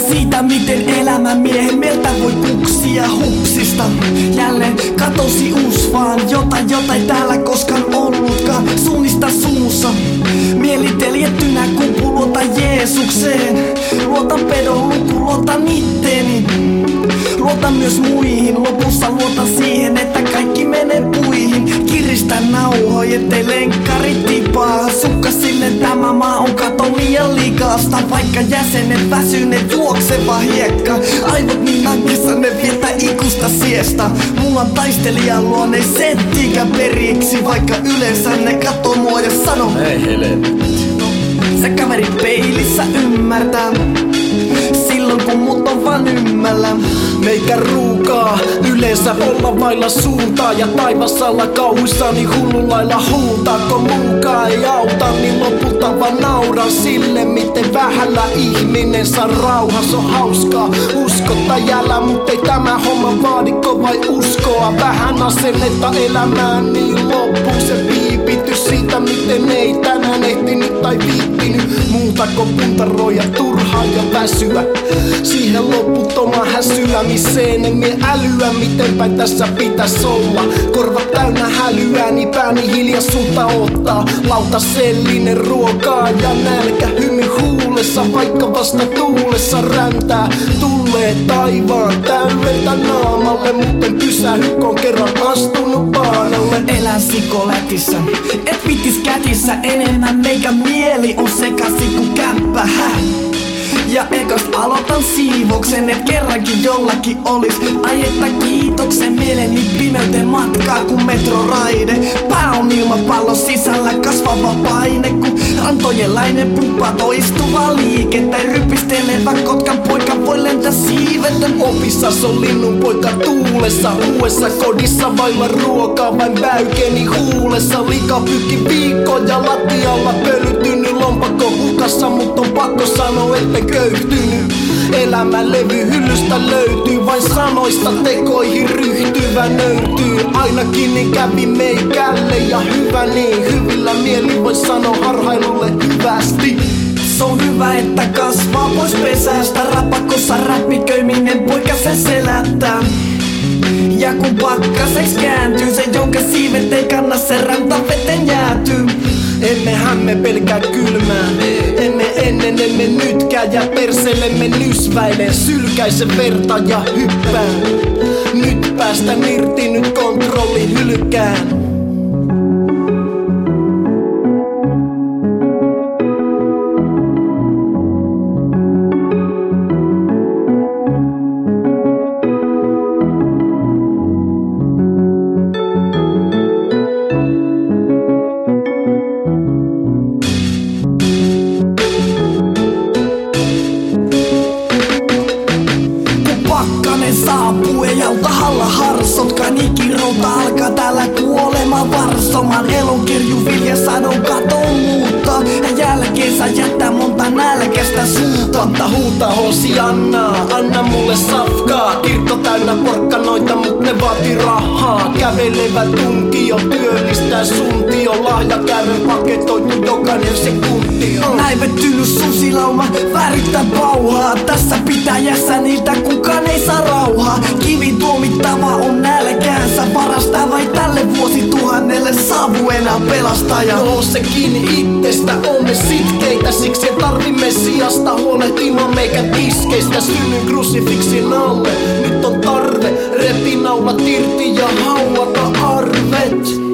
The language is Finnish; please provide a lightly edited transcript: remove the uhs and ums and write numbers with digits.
siitä, miten elämä miehen mieltä voi kuksia hupsista. Jälleen katosi uusi vaan jotain, jota ei täällä koskaan ollutkaan. Suunnista suussa, mieliteljettynä kupu luota Jeesukseen. Luota pedon luku, luotan itteeni. Luotan myös muihin, lopussa luotan siihen, että kaikki menee puihin. Kiristä nauhoja, ettei lenkkari tipaa. Sukkasille tämä maa on kato liian likasta. Vaikka jäsenet väsyneet juokseva hiekka. Aivot niin nankissa ne viettää ikusta siesta. Mulla on taistelijan luonne senttiikä periksi. Vaikka yleensä ne kattoo mua ja sanoo ei helvetti. Se kaveri peilissä ymmärtää silloin kun mut on vaan ymmällä. Meikä ruukaa yleensä olla vailla suuntaa. Ja taivasalla kauhuissani hullulailla huutaa. Kun muukaan ei auta, niin lopulta vaan nauran sille, miten vähällä ihminen saa rauhas. On hauskaa uskota jäällä, mut ei tämä homma vaadiko vai uskoa. Vähän asennetta elämään, niin loppuu se viipitys siitä, miten ei tänään ehtinyt tai viittinyt. Muuta kuin puntaroja turhaa ja väsyä siihen loputtomaan häsyämiseen. En mie älyä, miten päin tässä pitäis olla. Korvat täynnä hälyä, niin pääni hiljaisuutta ottaa. Lautasellinen ruokaa ja nälkä hymy huulessa. Vaikka vasta tuulessa räntää tulee taivaan täydeltä naamalle. Mut en pysähy, kun kerran astunut paanalle. Elän sikolätissä, et vitis kätissä enemmän. Meikä mieli on sekaisin ku kämppä, ja ekast aloitan siivouksen, et kerrankin jollakin olis. Ai että kiitoksen mieleni pimeyteen matkaa kun metroraide. Pää on ilmapallon sisällä kasvava paine, kun rantojelainen pumppaa toistuvaa liikettä. Rypistelevä kotkan poika voi lentää siivetten. Opissas on linnun poika tuulessa. Uudessa kodissa vailla ruokaa, vain väykeni huulessa. Likapykki viikkoja lattialla pölytynyt. Lompakko hukassa, mut on pakko sanoa etten köyhtynyt. Elämän levy hyllystä löytyy, vain sanoista tekoihin ryhtyvä nöytyy. Ainakin niin kävi meikälle ja hyvä niin. Hyvillä mieli voi sanoa harhailulle hyvästi. Se on hyvä, että kasvaa pois pesästä. Rapakossa räppiköiminen poikasen selättää. Ja kun pakkaseks kääntyy se, jonka siivet ei kanna, se rantaveteen jäätyy. Emmehän me pelkää kylmää, emme ennen, emme nytkään. Ja perseellemme nysväilen, sylkäisen verta ja hyppään. Nyt päästän irti, nyt kontrolli hylkään. Saapuu ei auta halla harsotkaan. Ikirouta alkaa täällä kuolema varsomaan. Elonkirju vilja sadon katon muuttaa. Ja jälkeensä jättää monta nälkästä suuta. Panta huutaa Hosiannaa, anna mulle safkaa. Kirkko täynnä porkkanoita, mut ne vaati rahaa. Kävelevä tunkio työllistää suntio. Lahjakärven paketoitu jokainen sekunti. Näivettynyt susilauma värittää pauhaa. Tässä pitäjässä niiltä kukaan ei saa rauhaa. Kivi tuomittava on nälkäänsä varastaa. Vai tälle vuosituhannelle saavu enää pelastaja. No se kiinni itsestä, oomme sitkeitä. Siksi tarvimme sijasta huolehtimaan meikä tiskeistä. Synnyin krusifiksin alle, nyt on tarve. Repi naulat irti ja hauata arvet.